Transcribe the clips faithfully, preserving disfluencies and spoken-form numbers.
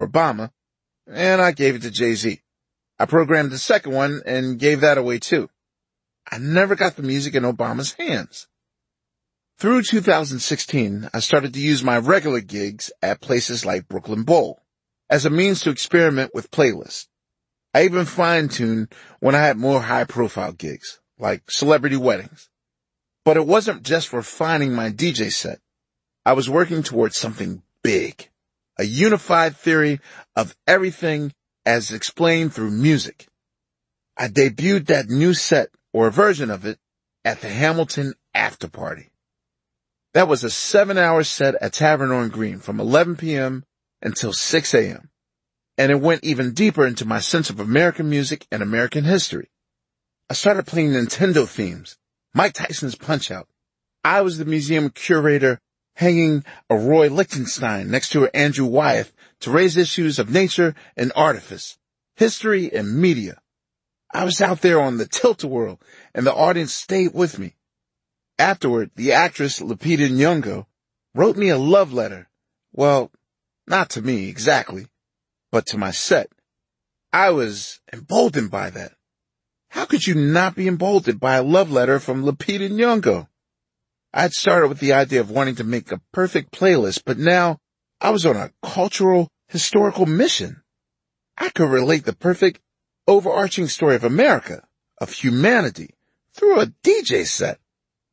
Obama, and I gave it to Jay-Z. I programmed the second one and gave that away too. I never got the music in Obama's hands. Through two thousand sixteen, I started to use my regular gigs at places like Brooklyn Bowl as a means to experiment with playlists. I even fine-tuned when I had more high-profile gigs, like celebrity weddings. But it wasn't just refining my D J set. I was working towards something big, a unified theory of everything as explained through music. I debuted that new set, or a version of it, at the Hamilton After Party. That was a seven-hour set at Tavern on Green from eleven p.m. until six a.m. And it went even deeper into my sense of American music and American history. I started playing Nintendo themes, Mike Tyson's Punch-Out. I was the museum curator hanging a Roy Lichtenstein next to Andrew Wyeth to raise issues of nature and artifice, history and media. I was out there on the tilt-a-whirl, and the audience stayed with me. Afterward, the actress Lupita Nyong'o wrote me a love letter. Well, not to me exactly, but to my set. I was emboldened by that. How could you not be emboldened by a love letter from Lupita Nyong'o? I had started with the idea of wanting to make a perfect playlist, but now I was on a cultural, historical mission. I could relate the perfect, overarching story of America, of humanity, through a D J set.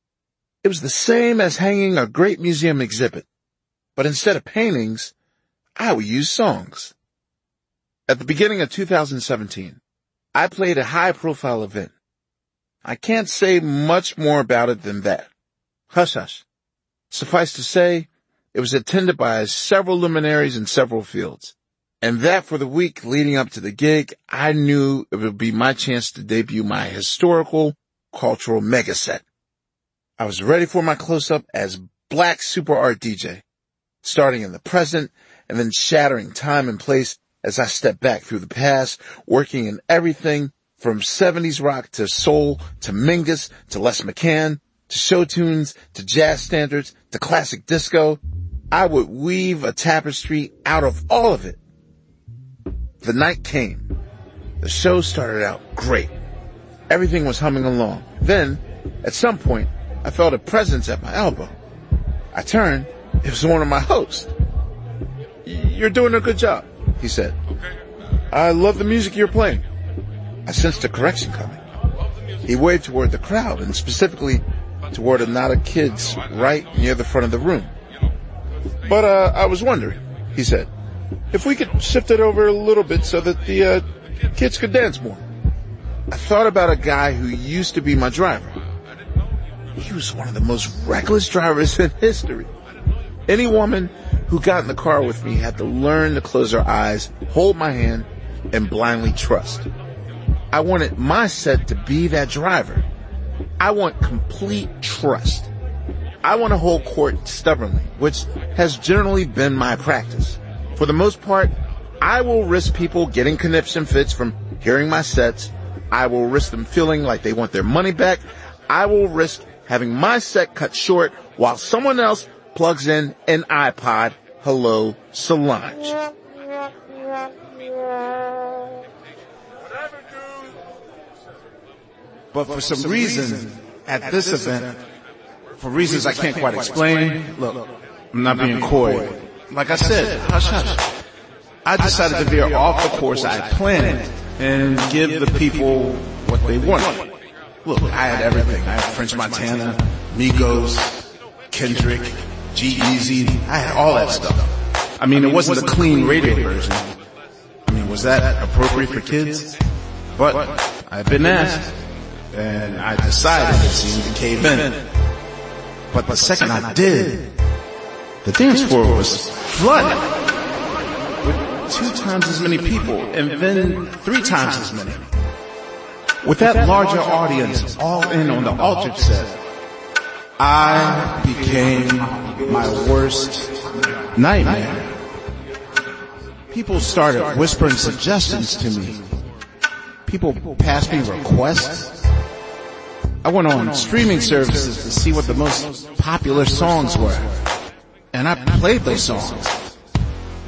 It was the same as hanging a great museum exhibit, but instead of paintings, I would use songs. At the beginning of two thousand seventeen, I played a high-profile event. I can't say much more about it than that. Hush hush. Suffice to say, it was attended by several luminaries in several fields. And that for the week leading up to the gig, I knew it would be my chance to debut my historical, cultural mega set. I was ready for my close-up as Black Super Art D J, starting in the present and then shattering time and place as I stepped back through the past, working in everything from seventies rock to soul to Mingus to Les McCann to show tunes to jazz standards to classic disco. I would weave a tapestry out of all of it. The night came. The show started out great. Everything was humming along. Then, at some point, I felt a presence at my elbow. I turned. It was one of my hosts. "You're doing a good job," he said. "I love the music you're playing." I sensed a correction coming. He waved toward the crowd, and specifically toward a knot of kids right near the front of the room. "But, uh, I was wondering," he said, "if we could shift it over a little bit so that the, uh, kids could dance more." I thought about a guy who used to be my driver. He was one of the most reckless drivers in history. Any woman who got in the car with me had to learn to close her eyes, hold my hand, and blindly trust. I wanted my set to be that driver. I want complete trust. I want to hold court stubbornly, which has generally been my practice. For the most part, I will risk people getting conniption fits from hearing my sets. I will risk them feeling like they want their money back. I will risk having my set cut short while someone else plugs in an iPod. Hello, Solange. But for some reason, at this event, for reasons I can't quite explain, look, I'm not being coy. Like I said, hush hush. I decided to veer off the course I had planned and give the people what they wanted. Look, I had everything. I had French Montana, Migos, Kendrick, G-Eazy. I had all that stuff. I mean, it wasn't a clean radio version. I mean, was that appropriate for kids? But I've been asked, and I decided it seemed to cave in. But the second I did, the dance floor was flooded with two times as many people, and then three times as many. With that larger audience all in on the altered set, I became my worst nightmare. People started whispering suggestions to me. People passed me requests. I went on streaming services to see what the most popular songs were, and I played those songs.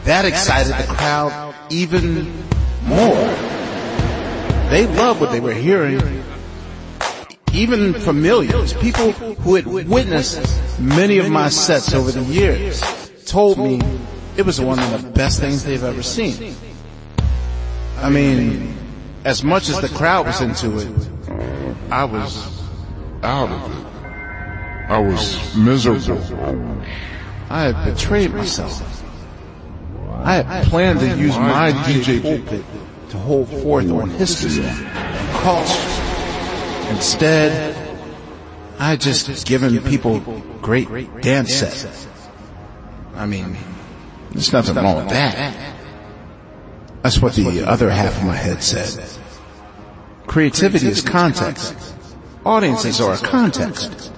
that excited the crowd even more. They loved what they were hearing. Even familiars, people who had witnessed many of my sets over the years, told me it was one of the best things they've ever seen. I mean, as much as the crowd was into it, I was out of it. I was miserable. I had betrayed myself. I had planned to use my D J pulpit to hold forth on history and culture. Instead, I had just given people great dance sets. I mean, there's nothing wrong with that. That's what the other half of my head said. Creativity is context. Audiences are a context.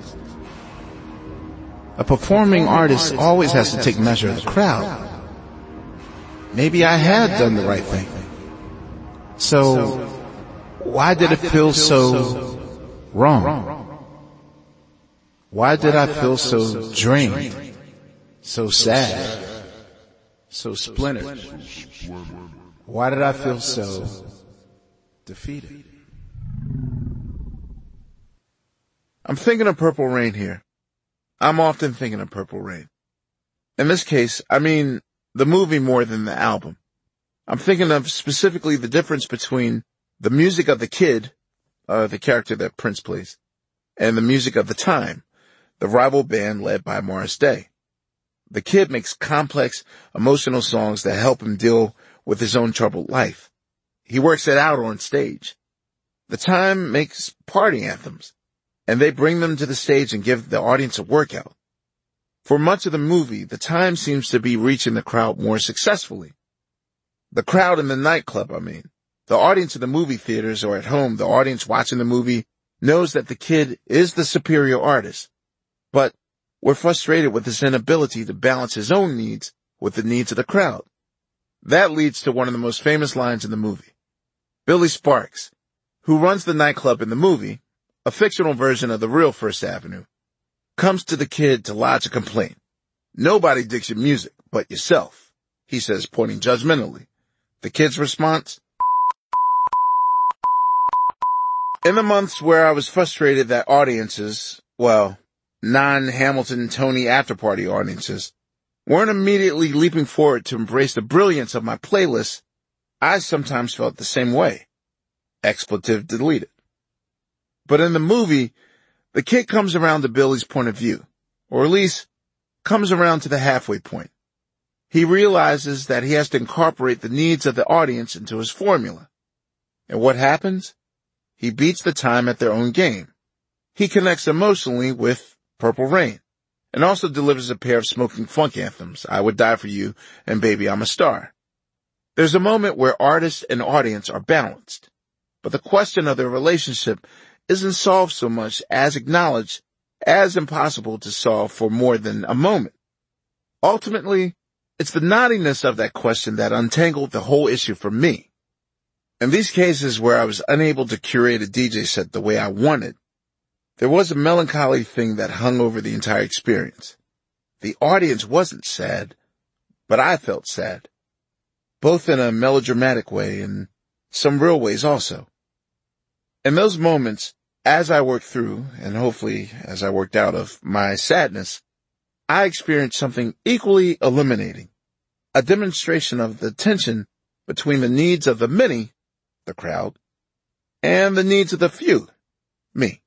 A performing artist always has to take measure of the crowd. Maybe I had done the right thing. So, why did it feel so wrong? Why did I feel so drained, so sad, so splintered? Why did I feel so defeated? I'm thinking of Purple Rain here. I'm often thinking of Purple Rain. In this case, I mean the movie more than the album. I'm thinking of specifically the difference between the music of the Kid, uh, the character that Prince plays, and the music of The Time, the rival band led by Morris Day. The Kid makes complex, emotional songs that help him deal with his own troubled life. He works it out on stage. The Time makes party anthems, and they bring them to the stage and give the audience a workout. For much of the movie, The Time seems to be reaching the crowd more successfully. The crowd in the nightclub, I mean. The audience in the movie theaters or at home, the audience watching the movie knows that the Kid is the superior artist. But we're frustrated with his inability to balance his own needs with the needs of the crowd. That leads to one of the most famous lines in the movie. Billy Sparks, who runs the nightclub in the movie, a fictional version of the real First Avenue, comes to the Kid to lodge a complaint. Nobody digs your music but yourself, he says, pointing judgmentally. The Kid's response? In the months where I was frustrated that audiences, well, non-Hamilton Tony after-party audiences, weren't immediately leaping forward to embrace the brilliance of my playlist, I sometimes felt the same way. Expletive deleted. But in the movie, the Kid comes around to Billy's point of view, or at least comes around to the halfway point. He realizes that he has to incorporate the needs of the audience into his formula. And what happens? He beats the Time at their own game. He connects emotionally with Purple Rain, and also delivers a pair of smoking funk anthems, I Would Die For You and Baby I'm a Star. There's a moment where artist and audience are balanced, but the question of their relationship isn't solved so much as acknowledged as impossible to solve for more than a moment. Ultimately, it's the knottiness of that question that untangled the whole issue for me. In these cases where I was unable to curate a D J set the way I wanted, there was a melancholy thing that hung over the entire experience. The audience wasn't sad, but I felt sad, both in a melodramatic way and some real ways also. In those moments, as I worked through, and hopefully as I worked out of my sadness, I experienced something equally illuminating, a demonstration of the tension between the needs of the many, the crowd, and the needs of the few, me.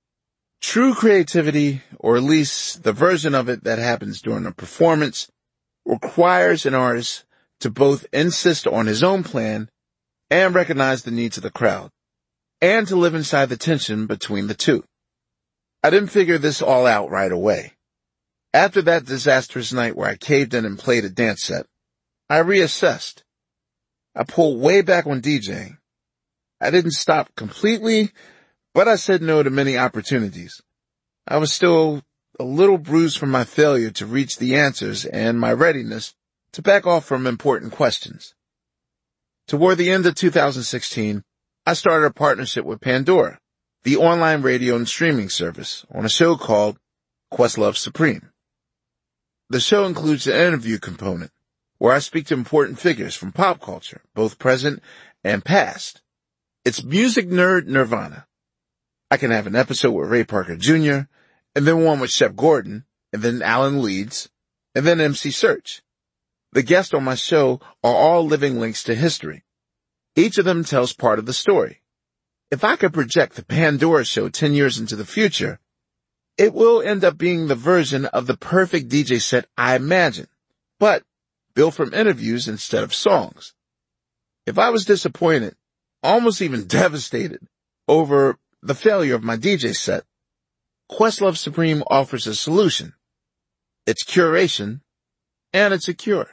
True creativity, or at least the version of it that happens during a performance, requires an artist to both insist on his own plan and recognize the needs of the crowd, and to live inside the tension between the two. I didn't figure this all out right away. After that disastrous night where I caved in and played a dance set, I reassessed. I pulled way back on DJing. I didn't stop completely, but I said no to many opportunities. I was still a little bruised from my failure to reach the answers and my readiness to back off from important questions. Toward the end of two thousand sixteen, I started a partnership with Pandora, the online radio and streaming service, on a show called Questlove Supreme. The show includes an interview component, where I speak to important figures from pop culture, both present and past. It's Music Nerd Nirvana. I can have an episode with Ray Parker Junior, and then one with Shep Gordon, and then Alan Leeds, and then M C Search. The guests on my show are all living links to history. Each of them tells part of the story. If I could project the Pandora show ten years into the future, it will end up being the version of the perfect D J set I imagine, but built from interviews instead of songs. If I was disappointed, almost even devastated, over the failure of my D J set, Questlove Supreme offers a solution. It's curation, and it's a cure.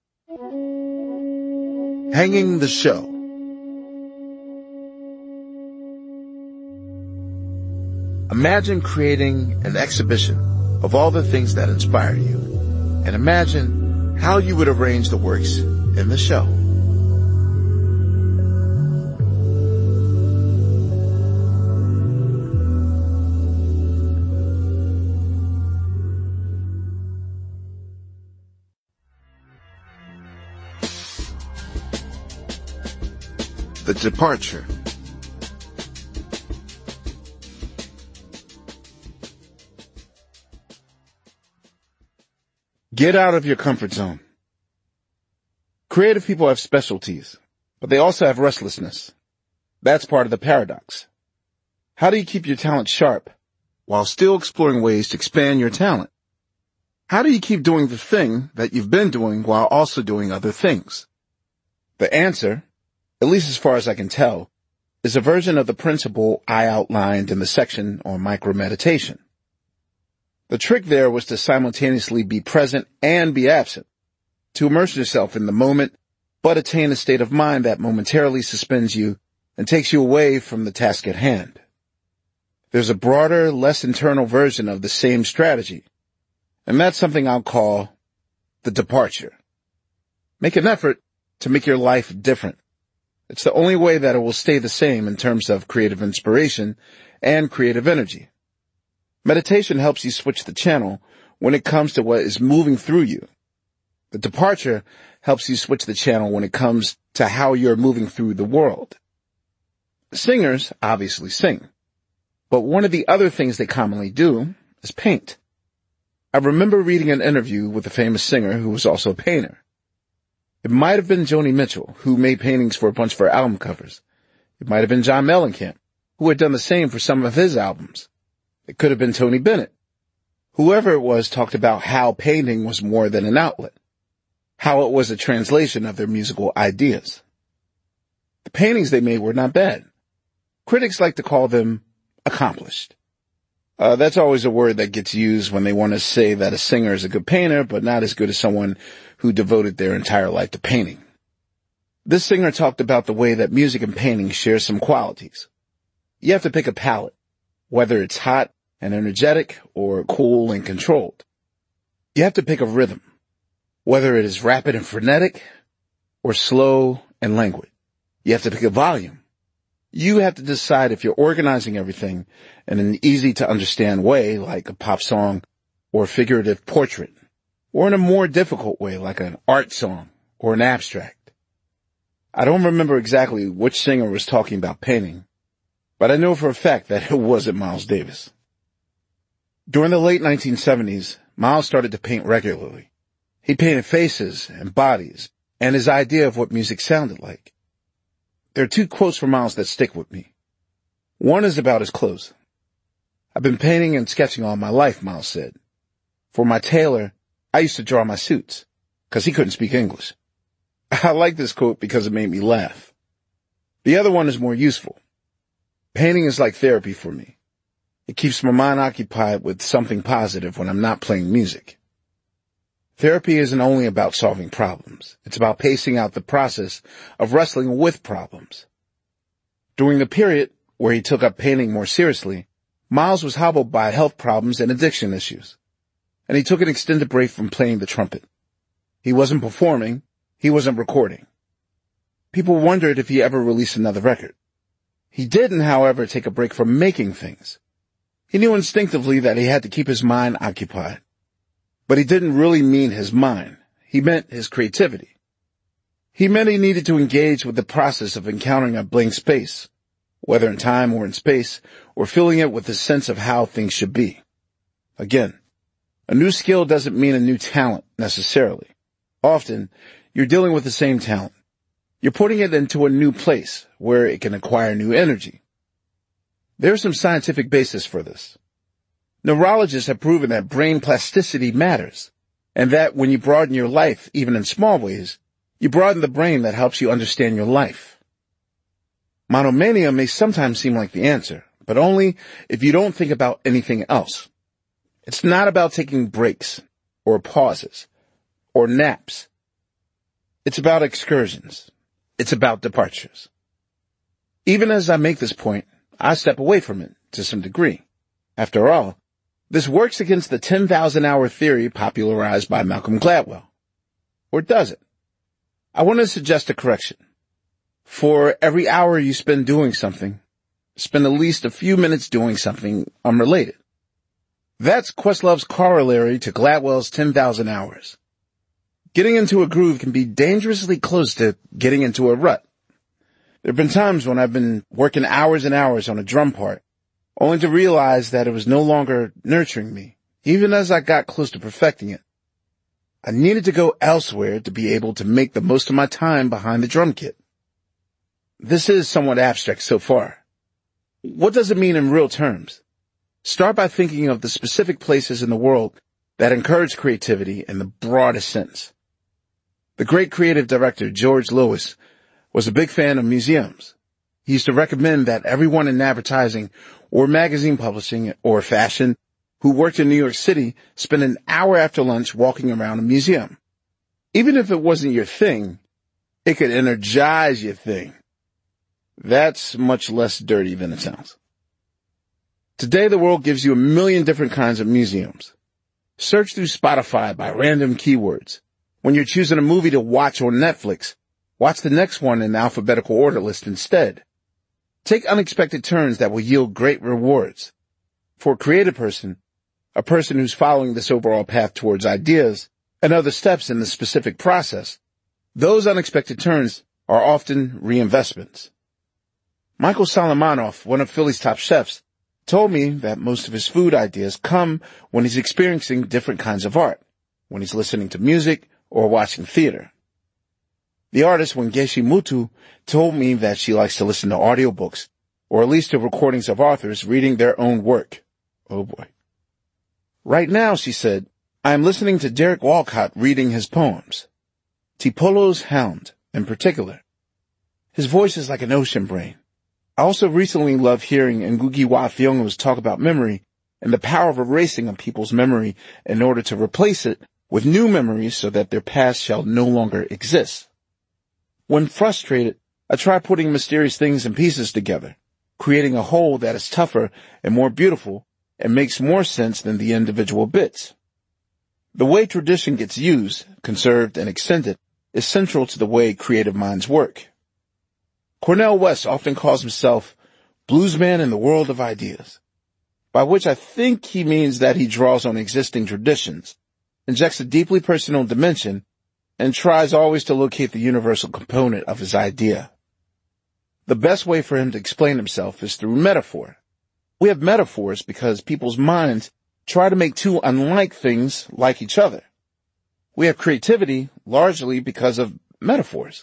Hanging the show. Imagine creating an exhibition of all the things that inspire you, and imagine how you would arrange the works in the show. The departure. Get out of your comfort zone. Creative people have specialties, but they also have restlessness. That's part of the paradox. How do you keep your talent sharp while still exploring ways to expand your talent? How do you keep doing the thing that you've been doing while also doing other things? The answer, at least as far as I can tell, is a version of the principle I outlined in the section on micro-meditation. The trick there was to simultaneously be present and be absent, to immerse yourself in the moment, but attain a state of mind that momentarily suspends you and takes you away from the task at hand. There's a broader, less internal version of the same strategy, and that's something I'll call the departure. Make an effort to make your life different. It's the only way that it will stay the same in terms of creative inspiration and creative energy. Meditation helps you switch the channel when it comes to what is moving through you. The departure helps you switch the channel when it comes to how you're moving through the world. Singers obviously sing, but one of the other things they commonly do is paint. I remember reading an interview with a famous singer who was also a painter. It might have been Joni Mitchell, who made paintings for a bunch of her album covers. It might have been John Mellencamp, who had done the same for some of his albums. It could have been Tony Bennett. Whoever it was talked about how painting was more than an outlet, how it was a translation of their musical ideas. The paintings they made were not bad. Critics like to call them accomplished. Uh, that's always a word that gets used when they want to say that a singer is a good painter, but not as good as someone who devoted their entire life to painting. This singer talked about the way that music and painting share some qualities. You have to pick a palette, whether it's hot and energetic or cool and controlled. You have to pick a rhythm, whether it is rapid and frenetic or slow and languid. You have to pick a volume. You have to decide if you're organizing everything in an easy-to-understand way, like a pop song or a figurative portrait, or in a more difficult way, like an art song or an abstract. I don't remember exactly which singer was talking about painting, but I know for a fact that it wasn't Miles Davis. During the late nineteen seventies, Miles started to paint regularly. He painted faces and bodies, and his idea of what music sounded like. There are two quotes from Miles that stick with me. One is about his clothes. "I've been painting and sketching all my life," Miles said. "For my tailor, I used to draw my suits, because he couldn't speak English." I like this quote because it made me laugh. The other one is more useful. "Painting is like therapy for me. It keeps my mind occupied with something positive when I'm not playing music." Therapy isn't only about solving problems. It's about pacing out the process of wrestling with problems. During the period where he took up painting more seriously, Miles was hobbled by health problems and addiction issues, and he took an extended break from playing the trumpet. He wasn't performing. He wasn't recording. People wondered if he ever released another record. He didn't, however, take a break from making things. He knew instinctively that he had to keep his mind occupied. But he didn't really mean his mind. he meant his creativity. He meant he needed to engage with the process of encountering a blank space, whether in time or in space, or filling it with a sense of how things should be. Again, a new skill doesn't mean a new talent necessarily. Often, you're dealing with the same talent. You're putting it into a new place where it can acquire new energy. There's some scientific basis for this. Neurologists have proven that brain plasticity matters, and that when you broaden your life, even in small ways, you broaden the brain that helps you understand your life. Monomania may sometimes seem like the answer, but only if you don't think about anything else. It's not about taking breaks, or pauses, or naps. It's about excursions. It's about departures. Even as I make this point, I step away from it to some degree. After all, this works against the ten thousand hour theory popularized by Malcolm Gladwell. Or does it? I want to suggest a correction. For every hour you spend doing something, spend at least a few minutes doing something unrelated. That's Questlove's corollary to Gladwell's ten thousand hours. Getting into a groove can be dangerously close to getting into a rut. There have been times when I've been working hours and hours on a drum part, only to realize that it was no longer nurturing me, even as I got close to perfecting it. I needed to go elsewhere to be able to make the most of my time behind the drum kit. This is somewhat abstract so far. What does it mean in real terms? Start by thinking of the specific places in the world that encourage creativity in the broadest sense. The great creative director George Lewis was a big fan of museums. He used to recommend that everyone in advertising or magazine publishing or fashion who worked in New York City spend an hour after lunch walking around a museum. Even if it wasn't your thing, it could energize your thing. That's much less dirty than it sounds. Today the world gives you a million different kinds of museums. Search through Spotify by random keywords. When you're choosing a movie to watch on Netflix, watch the next one in alphabetical order list instead. Take unexpected turns that will yield great rewards. For a creative person, a person who's following this overall path towards ideas and other steps in the specific process, those unexpected turns are often reinvestments. Michael Solomonov, one of Philly's top chefs, told me that most of his food ideas come when he's experiencing different kinds of art, when he's listening to music or watching theater. The artist Wengeshi Mutu told me that she likes to listen to audiobooks, or at least to recordings of authors reading their own work. Oh boy. Right now, she said, I am listening to Derek Walcott reading his poems. Tipolo's Hound, in particular. His voice is like an ocean brain. I also recently loved hearing Ngugi wa Thiong'o's talk about memory and the power of erasing a people's memory in order to replace it with new memories so that their past shall no longer exist. When frustrated, I try putting mysterious things and pieces together, creating a whole that is tougher and more beautiful and makes more sense than the individual bits. The way tradition gets used, conserved, and extended is central to the way creative minds work. Cornel West often calls himself bluesman in the world of ideas, by which I think he means that he draws on existing traditions, injects a deeply personal dimension, and tries always to locate the universal component of his idea. The best way for him to explain himself is through metaphor. We have metaphors because people's minds try to make two unlike things like each other. We have creativity largely because of metaphors.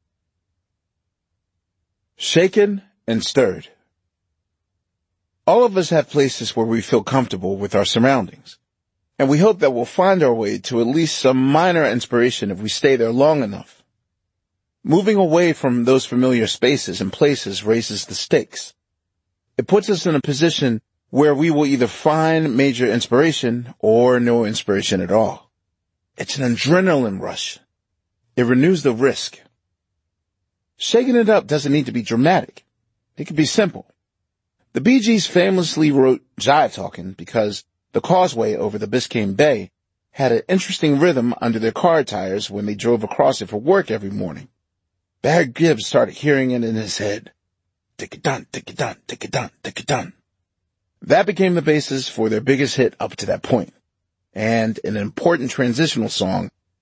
Shaken and stirred. All of us have places where we feel comfortable with our surroundings, and we hope that we'll find our way to at least some minor inspiration if we stay there long enough. Moving away from those familiar spaces and places raises the stakes. It puts us in a position where we will either find major inspiration or no inspiration at all. It's an adrenaline rush. It renews the risk. Shaking it up doesn't need to be dramatic. It can be simple. The Bee Gees famously wrote Jive Talkin' because the causeway over the Biscayne Bay had an interesting rhythm under their car tires when they drove across it for work every morning. Barry Gibb started hearing it in his head. Tick-a-dun, tick-a-dun, tick-a-dun, tick-a-dun. That became the basis for their biggest hit up to that point, and an important transitional song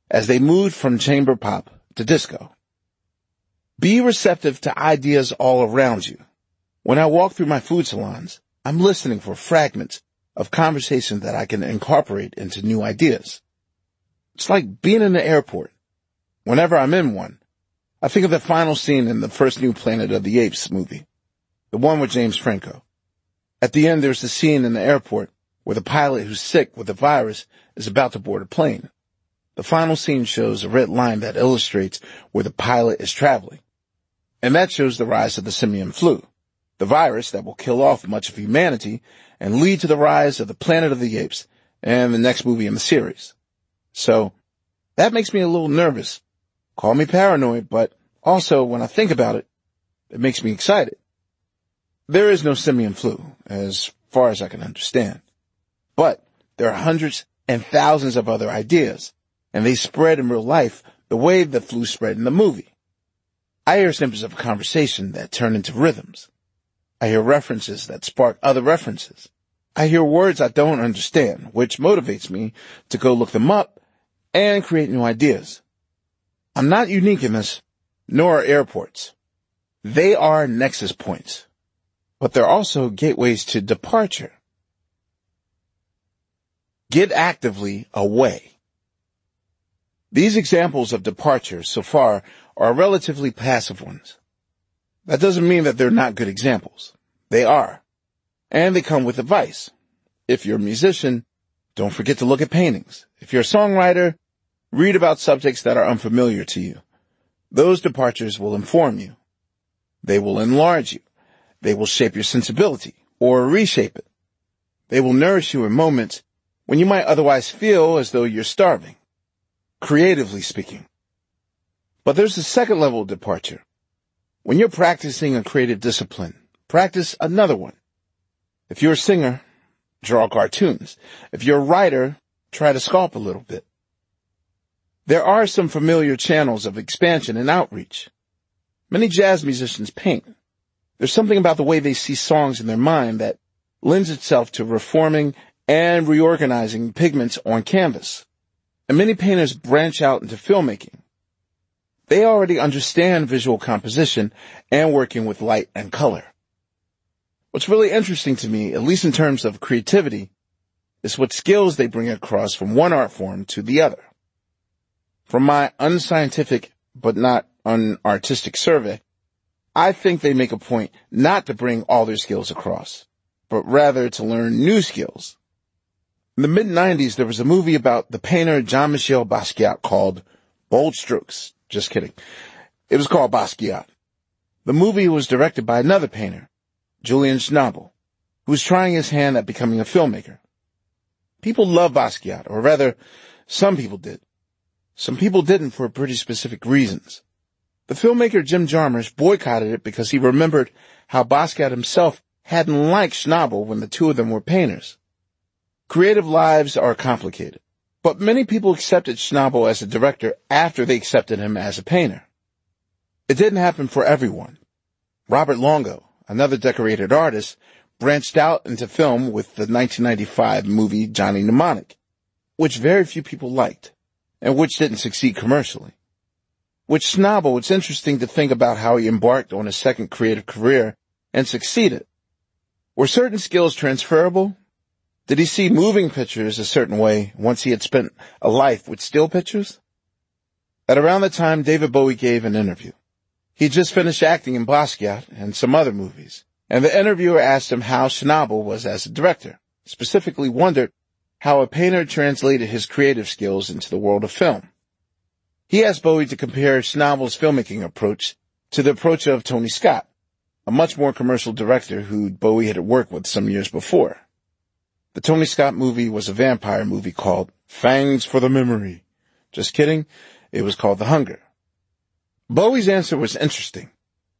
as they moved from chamber pop to disco. Be receptive to ideas all around you. When I walk through my food salons, I'm listening for fragments of conversation that I can incorporate into new ideas. It's like being in the airport. Whenever I'm in one, I think of the final scene in the first new Planet of the Apes movie, the one with James Franco. At the end, there's the scene in the airport where the pilot who's sick with the virus is about to board a plane. The final scene shows a red line that illustrates where the pilot is traveling. And that shows the rise of the simian flu, the virus that will kill off much of humanity and lead to the rise of the Planet of the Apes and the next movie in the series. So, that makes me a little nervous. Call me paranoid, but also, when I think about it, it makes me excited. There is no simian flu, as far as I can understand. But there are hundreds and thousands of other ideas, and they spread in real life the way the flu spread in the movie. I hear snippets of a conversation that turn into rhythms. I hear references that spark other references. I hear words I don't understand, which motivates me to go look them up and create new ideas. I'm not unique in this, nor are airports. They are nexus points, but they're also gateways to departure. Get actively away. These examples of departure so far are relatively passive ones. That doesn't mean that they're not good examples. They are. And they come with advice. If you're a musician, don't forget to look at paintings. If you're a songwriter, read about subjects that are unfamiliar to you. Those departures will inform you. They will enlarge you. They will shape your sensibility or reshape it. They will nourish you in moments when you might otherwise feel as though you're starving, creatively speaking. But there's a second level of departure. When you're practicing a creative discipline, practice another one. If you're a singer, draw cartoons. If you're a writer, try to sculpt a little bit. There are some familiar channels of expansion and outreach. Many jazz musicians paint. There's something about the way they see songs in their mind that lends itself to reforming and reorganizing pigments on canvas. And many painters branch out into filmmaking. They already understand visual composition and working with light and color. What's really interesting to me, at least in terms of creativity, is what skills they bring across from one art form to the other. From my unscientific but not unartistic survey, I think they make a point not to bring all their skills across, but rather to learn new skills. In the mid nineties, there was a movie about the painter Jean-Michel Basquiat called Bold Strokes. Just kidding. It was called Basquiat. The movie was directed by another painter, Julian Schnabel, who was trying his hand at becoming a filmmaker. People love Basquiat, or rather, some people did. Some people didn't for pretty specific reasons. The filmmaker Jim Jarmusch boycotted it because he remembered how Basquiat himself hadn't liked Schnabel when the two of them were painters. Creative lives are complicated, but many people accepted Schnabel as a director after they accepted him as a painter. It didn't happen for everyone. Robert Longo, another decorated artist, branched out into film with the nineteen ninety-five movie Johnny Mnemonic, which very few people liked, and which didn't succeed commercially. With Schnabel, it's interesting to think about how he embarked on a second creative career and succeeded. Were certain skills transferable? Did he see moving pictures a certain way once he had spent a life with still pictures? At around the time David Bowie gave an interview, he just finished acting in Basquiat and some other movies, and the interviewer asked him how Schnabel was as a director, specifically wondered how a painter translated his creative skills into the world of film. He asked Bowie to compare Schnabel's filmmaking approach to the approach of Tony Scott, a much more commercial director who Bowie had worked with some years before. The Tony Scott movie was a vampire movie called Fangs for the Memory. Just kidding, it was called The Hunger. Bowie's answer was interesting.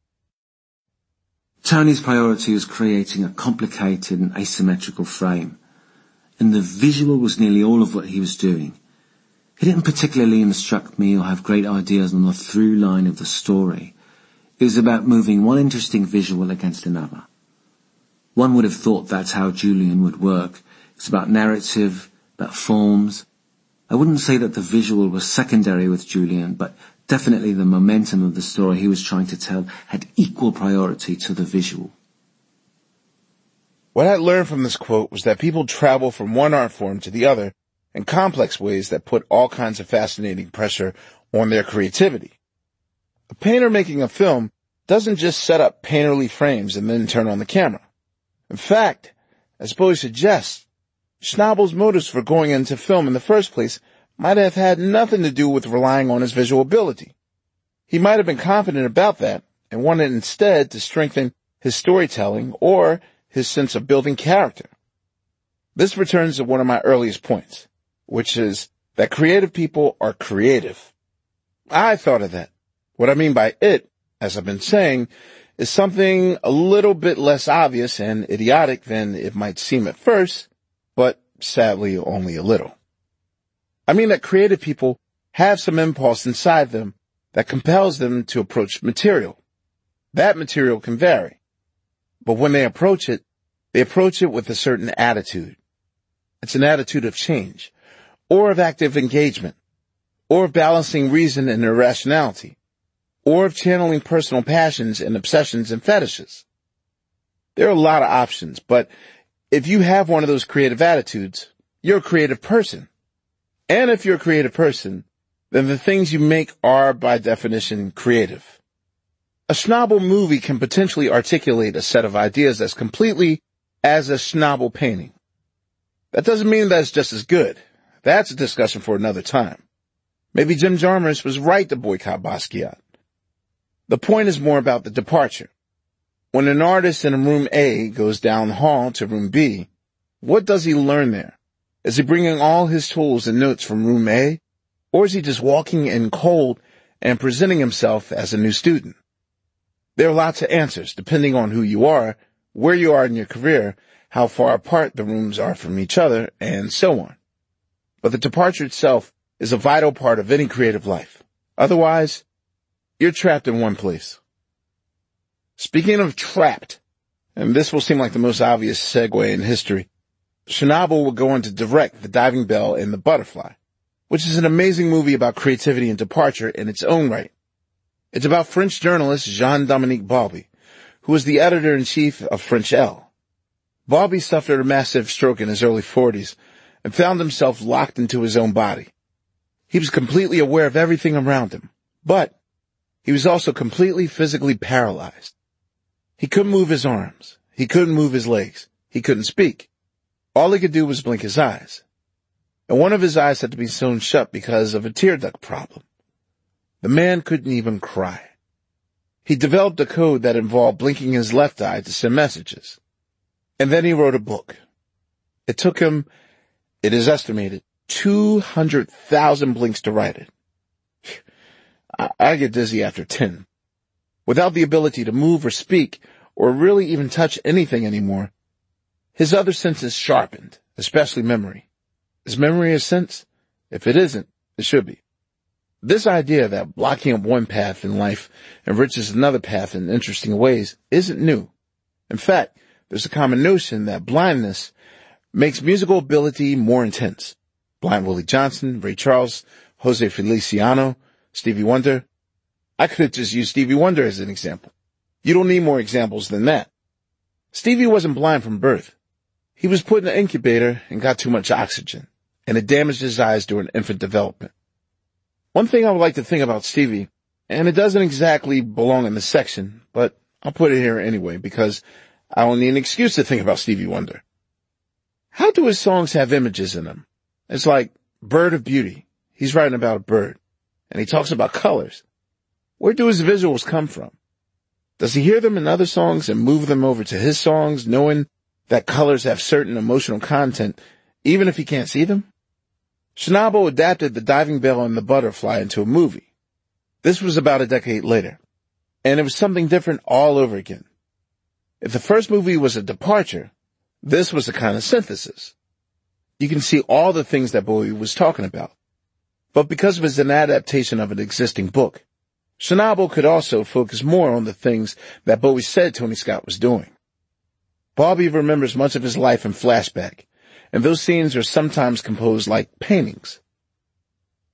Tony's priority was creating a complicated and asymmetrical frame, and the visual was nearly all of what he was doing. He didn't particularly instruct me or have great ideas on the through line of the story. It was about moving one interesting visual against another. One would have thought that's how Julian would work. It's about narrative, about forms, I wouldn't say that the visual was secondary with Julian, but definitely the momentum of the story he was trying to tell had equal priority to the visual. What I learned from this quote was that people travel from one art form to the other in complex ways that put all kinds of fascinating pressure on their creativity. A painter making a film doesn't just set up painterly frames and then turn on the camera. In fact, as Bowie suggests, Schnabel's motives for going into film in the first place might have had nothing to do with relying on his visual ability. He might have been confident about that and wanted instead to strengthen his storytelling or his sense of building character. This returns to one of my earliest points, which is that creative people are creative. I thought of that. What I mean by it, as I've been saying, is something a little bit less obvious and idiotic than it might seem at first, but sadly only a little. I mean that creative people have some impulse inside them that compels them to approach material. That material can vary. But when they approach it, they approach it with a certain attitude. It's an attitude of change, or of active engagement, or of balancing reason and irrationality, or of channeling personal passions and obsessions and fetishes. There are a lot of options, but if you have one of those creative attitudes, you're a creative person. And if you're a creative person, then the things you make are, by definition, creative. A Schnabel movie can potentially articulate a set of ideas as completely as a Schnabel painting. That doesn't mean that it's just as good. That's a discussion for another time. Maybe Jim Jarmusch was right to boycott Basquiat. The point is more about the departure. When an artist in room A goes down the hall to room B, what does he learn there? Is he bringing all his tools and notes from room A, or is he just walking in cold and presenting himself as a new student? There are lots of answers, depending on who you are, where you are in your career, how far apart the rooms are from each other, and so on. But the departure itself is a vital part of any creative life. Otherwise, you're trapped in one place. Speaking of trapped, and this will seem like the most obvious segue in history, Schnabel will go on to direct The Diving Bell and The Butterfly, which is an amazing movie about creativity and departure in its own right. It's about French journalist Jean-Dominique Bauby, who was the editor-in-chief of French Elle. Bauby suffered a massive stroke in his early forties and found himself locked into his own body. He was completely aware of everything around him, but he was also completely physically paralyzed. He couldn't move his arms. He couldn't move his legs. He couldn't speak. All he could do was blink his eyes. And one of his eyes had to be sewn shut because of a tear duct problem. The man couldn't even cry. He developed a code that involved blinking his left eye to send messages. And then he wrote a book. It took him, it is estimated, two hundred thousand blinks to write it. I, I get dizzy after ten. Without the ability to move or speak or really even touch anything anymore, his other senses sharpened, especially memory. Is memory a sense? If it isn't, it should be. This idea that blocking up one path in life enriches another path in interesting ways isn't new. In fact, there's a common notion that blindness makes musical ability more intense. Blind Willie Johnson, Ray Charles, Jose Feliciano, Stevie Wonder. I could have just used Stevie Wonder as an example. You don't need more examples than that. Stevie wasn't blind from birth. He was put in an incubator and got too much oxygen, and it damaged his eyes during infant development. One thing I would like to think about Stevie, and it doesn't exactly belong in this section, but I'll put it here anyway because I don't need an excuse to think about Stevie Wonder. How do his songs have images in them? It's like Bird of Beauty. He's writing about a bird, and he talks about colors. Where do his visuals come from? Does he hear them in other songs and move them over to his songs, knowing that colors have certain emotional content, even if he can't see them? Schnabel adapted The Diving Bell and The Butterfly into a movie. This was about a decade later, and it was something different all over again. If the first movie was a departure, this was a kind of synthesis. You can see all the things that Bowie was talking about. But because it was an adaptation of an existing book, Schnabel could also focus more on the things that Bowie said Tony Scott was doing. Bauby remembers much of his life in flashback, and those scenes are sometimes composed like paintings.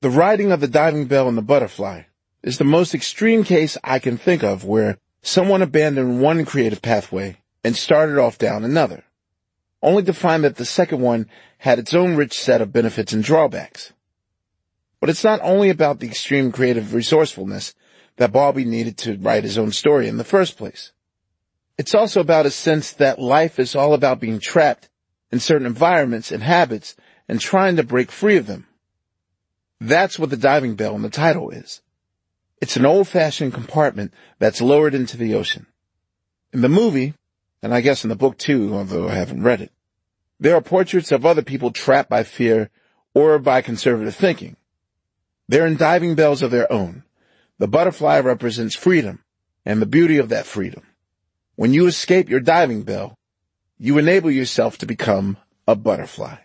The writing of the diving bell and the butterfly is the most extreme case I can think of where someone abandoned one creative pathway and started off down another, only to find that the second one had its own rich set of benefits and drawbacks. But it's not only about the extreme creative resourcefulness that Bowlby needed to write his own story in the first place. It's also about a sense that life is all about being trapped in certain environments and habits and trying to break free of them. That's what the diving bell in the title is. It's an old-fashioned compartment that's lowered into the ocean. In the movie, and I guess in the book too, although I haven't read it, there are portraits of other people trapped by fear or by conservative thinking. They're in diving bells of their own. The butterfly represents freedom and the beauty of that freedom. When you escape your diving bell, you enable yourself to become a butterfly.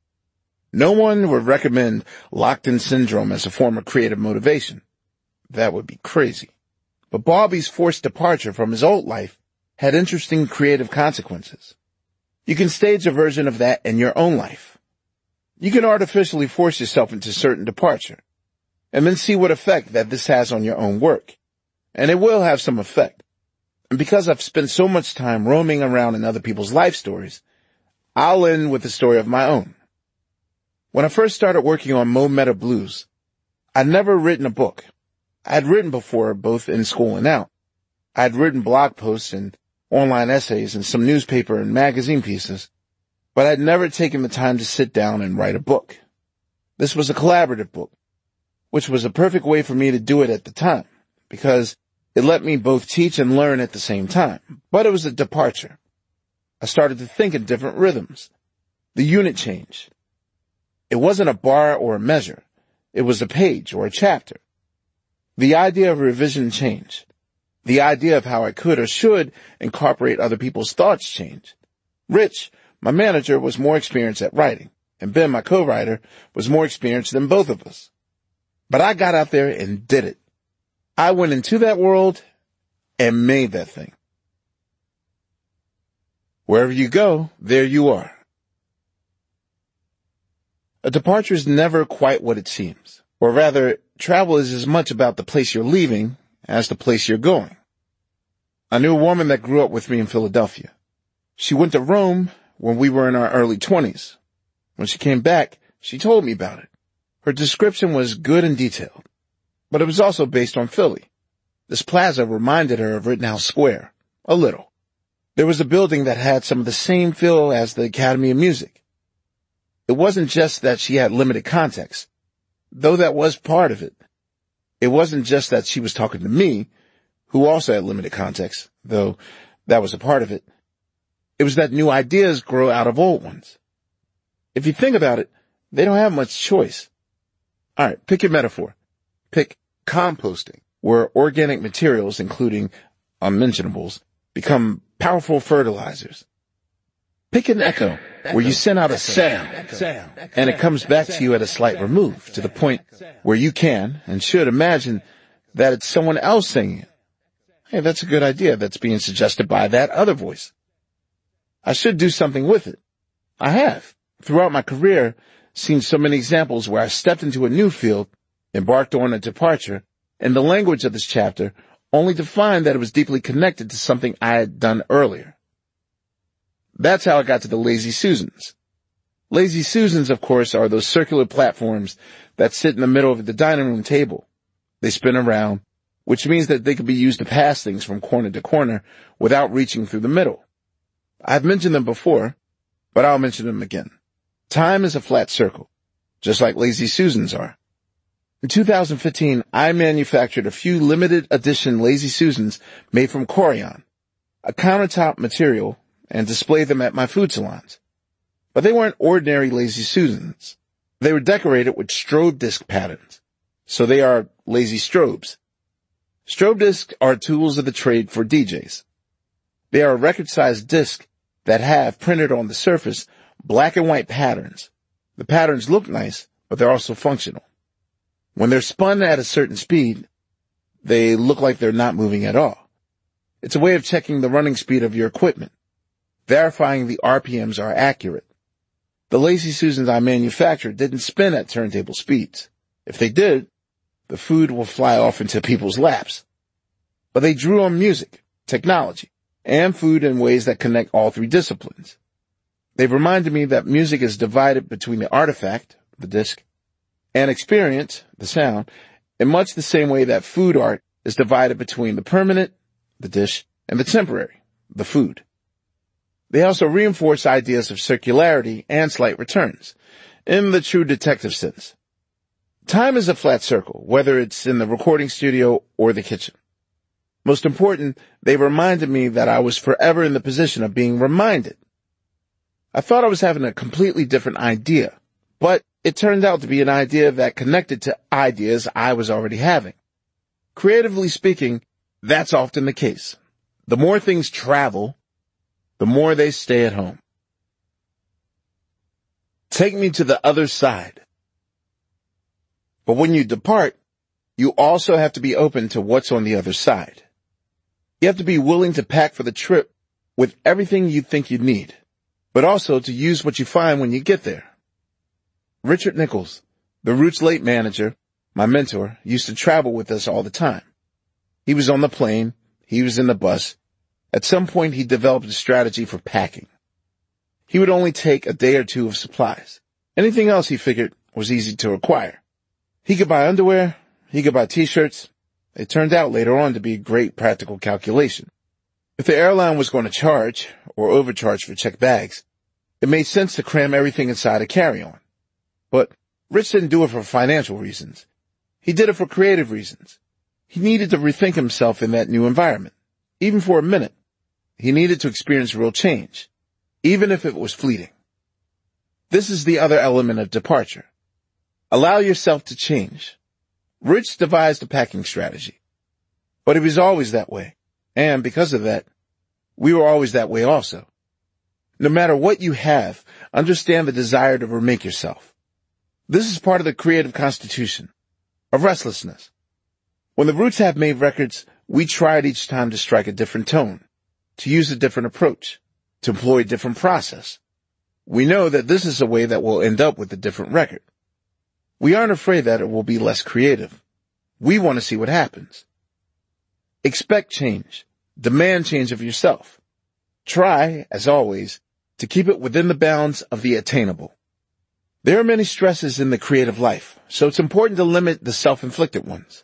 No one would recommend locked-in syndrome as a form of creative motivation. That would be crazy. But Bowlby's forced departure from his old life had interesting creative consequences. You can stage a version of that in your own life. You can artificially force yourself into certain departure, and then see what effect that this has on your own work. And it will have some effect. And because I've spent so much time roaming around in other people's life stories, I'll end with a story of my own. When I first started working on Mo Meta Blues, I'd never written a book. I'd written before, both in school and out. I'd written blog posts and online essays and some newspaper and magazine pieces, but I'd never taken the time to sit down and write a book. This was a collaborative book, which was a perfect way for me to do it at the time, because it let me both teach and learn at the same time. But it was a departure. I started to think in different rhythms. The unit changed. It wasn't a bar or a measure. It was a page or a chapter. The idea of revision changed. The idea of how I could or should incorporate other people's thoughts changed. Rich, my manager, was more experienced at writing, and Ben, my co-writer, was more experienced than both of us. But I got out there and did it. I went into that world and made that thing. Wherever you go, there you are. A departure is never quite what it seems. Or rather, travel is as much about the place you're leaving as the place you're going. I knew a woman that grew up with me in Philadelphia. She went to Rome when we were in our early twenties. When she came back, she told me about it. Her description was good and detailed, but it was also based on Philly. This plaza reminded her of Rittenhouse Square, a little. There was a building that had some of the same feel as the Academy of Music. It wasn't just that she had limited context, though that was part of it. It wasn't just that she was talking to me, who also had limited context, though that was a part of it. It was that new ideas grow out of old ones. If you think about it, they don't have much choice. All right, pick your metaphor. Pick composting, where organic materials, including unmentionables, become powerful fertilizers. Pick an echo, where you send out a sound, and it comes back to you at a slight remove, to the point where you can and should imagine that it's someone else singing it. Hey, that's a good idea that's being suggested by that other voice. I should do something with it. I have, throughout my career, seen so many examples where I stepped into a new field, embarked on a departure, in the language of this chapter, only to find that it was deeply connected to something I had done earlier. That's how I got to the Lazy Susans. Lazy Susans, of course, are those circular platforms that sit in the middle of the dining room table. They spin around, which means that they can be used to pass things from corner to corner without reaching through the middle. I've mentioned them before, but I'll mention them again. Time is a flat circle, just like Lazy Susans are. In two thousand fifteen, I manufactured a few limited edition Lazy Susans made from Corian, a countertop material, and displayed them at my food salons. But they weren't ordinary Lazy Susans. They were decorated with strobe disc patterns, so they are lazy strobes. Strobe discs are tools of the trade for D Js. They are a record-sized disc that have printed on the surface black and white patterns. The patterns look nice, but they're also functional. When they're spun at a certain speed, they look like they're not moving at all. It's a way of checking the running speed of your equipment, verifying the R P Ms are accurate. The Lazy Susans I manufactured didn't spin at turntable speeds. If they did, the food will fly off into people's laps. But they drew on music, technology, and food in ways that connect all three disciplines. They've reminded me that music is divided between the artifact, the disc, and experience, the sound, in much the same way that food art is divided between the permanent, the dish, and the temporary, the food. They also reinforce ideas of circularity and slight returns, in the true detective sense. Time is a flat circle, whether it's in the recording studio or the kitchen. Most important, they reminded me that I was forever in the position of being reminded. I thought I was having a completely different idea, but it turned out to be an idea that connected to ideas I was already having. Creatively speaking, that's often the case. The more things travel, the more they stay at home. Take me to the other side. But when you depart, you also have to be open to what's on the other side. You have to be willing to pack for the trip with everything you think you need, but also to use what you find when you get there. Richard Nichols, the Roots Late manager, my mentor, used to travel with us all the time. He was on the plane. He was in the bus. At some point, he developed a strategy for packing. He would only take a day or two of supplies. Anything else he figured was easy to acquire. He could buy underwear. He could buy t-shirts. It turned out later on to be a great practical calculation. If the airline was going to charge or overcharge for checked bags, it made sense to cram everything inside a carry-on. But Rich didn't do it for financial reasons. He did it for creative reasons. He needed to rethink himself in that new environment. Even for a minute, he needed to experience real change, even if it was fleeting. This is the other element of departure. Allow yourself to change. Rich devised a packing strategy, but he was always that way. And because of that, we were always that way also. No matter what you have, understand the desire to remake yourself. This is part of the creative constitution, of restlessness. When the Roots have made records, we tried each time to strike a different tone, to use a different approach, to employ a different process. We know that this is a way that will end up with a different record. We aren't afraid that it will be less creative. We want to see what happens. Expect change. Demand change of yourself. Try, as always, to keep it within the bounds of the attainable. There are many stresses in the creative life, so it's important to limit the self-inflicted ones.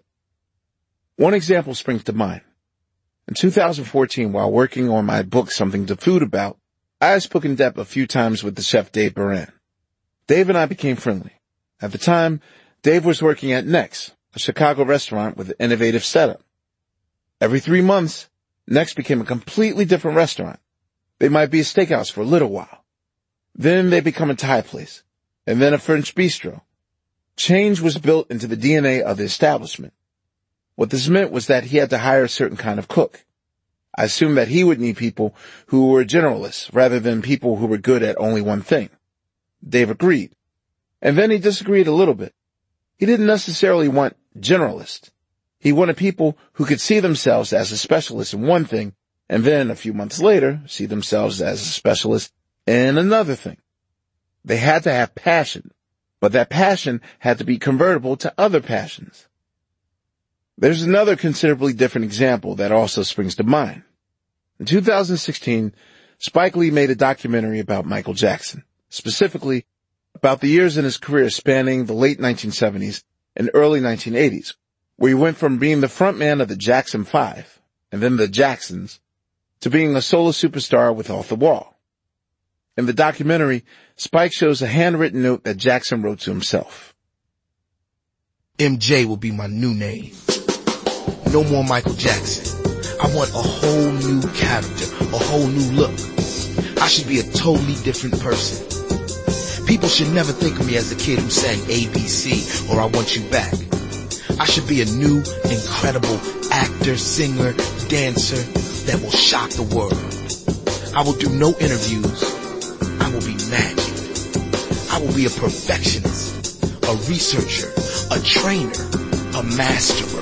One example springs to mind. In two thousand fourteen, while working on my book, Something to Food About, I spoke in depth a few times with the chef Dave Baran. Dave and I became friendly. At the time, Dave was working at Next, a Chicago restaurant with an innovative setup. Every three months, Next became a completely different restaurant. They might be a steakhouse for a little while. Then they become a Thai place, and then a French bistro. Change was built into the D N A of the establishment. What this meant was that he had to hire a certain kind of cook. I assumed that he would need people who were generalists rather than people who were good at only one thing. Dave agreed. And then he disagreed a little bit. He didn't necessarily want generalists. He wanted people who could see themselves as a specialist in one thing and then a few months later see themselves as a specialist in another thing. They had to have passion, but that passion had to be convertible to other passions. There's another considerably different example that also springs to mind. In two thousand sixteen, Spike Lee made a documentary about Michael Jackson, specifically about the years in his career spanning the late nineteen seventies and early nineteen eighties, where he went from being the frontman of the Jackson Five, and then the Jacksons, to being a solo superstar with Off the Wall. In the documentary, Spike shows a handwritten note that Jackson wrote to himself. M J will be my new name. No more Michael Jackson. I want a whole new character, a whole new look. I should be a totally different person. People should never think of me as the kid who sang A B C or I Want You Back. I should be a new, incredible actor, singer, dancer that will shock the world. I will do no interviews. I will be magic. I will be a perfectionist, a researcher, a trainer, a masterer.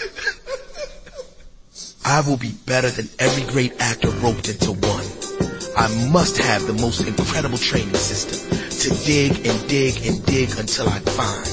I will be better than every great actor roped into one. I must have the most incredible training system to dig and dig and dig until I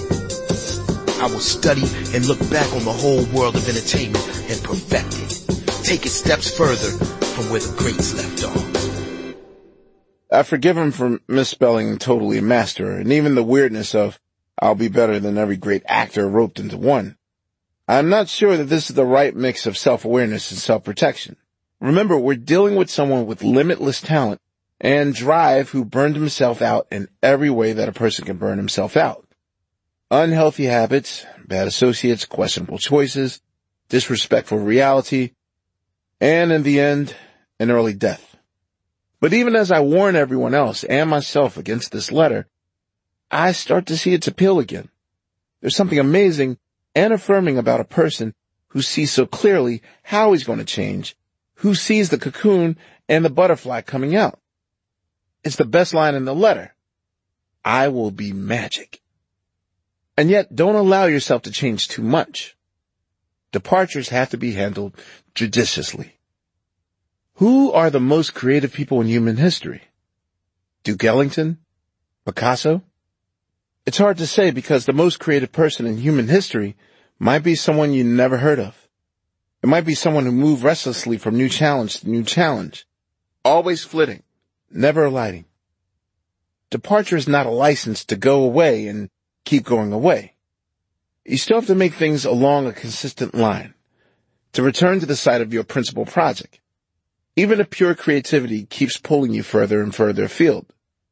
find. I will study and look back on the whole world of entertainment and perfect it, take it steps further from where the greats left off. I forgive him for misspelling totally master, and even the weirdness of I'll be better than every great actor roped into one. I'm not sure that this is the right mix of self-awareness and self-protection. Remember, we're dealing with someone with limitless talent and drive who burned himself out in every way that a person can burn himself out. Unhealthy habits, bad associates, questionable choices, disrespectful reality, and in the end, an early death. But even as I warn everyone else and myself against this letter, I start to see its appeal again. There's something amazing and affirming about a person who sees so clearly how he's going to change, who sees the cocoon and the butterfly coming out. It's the best line in the letter. I will be magic. And yet, don't allow yourself to change too much. Departures have to be handled judiciously. Who are the most creative people in human history? Duke Ellington? Picasso? It's hard to say because the most creative person in human history might be someone you never heard of. It might be someone who moved restlessly from new challenge to new challenge, always flitting, never alighting. Departure is not a license to go away and keep going away. You still have to make things along a consistent line, to return to the site of your principal project. Even a pure creativity keeps pulling you further and further afield.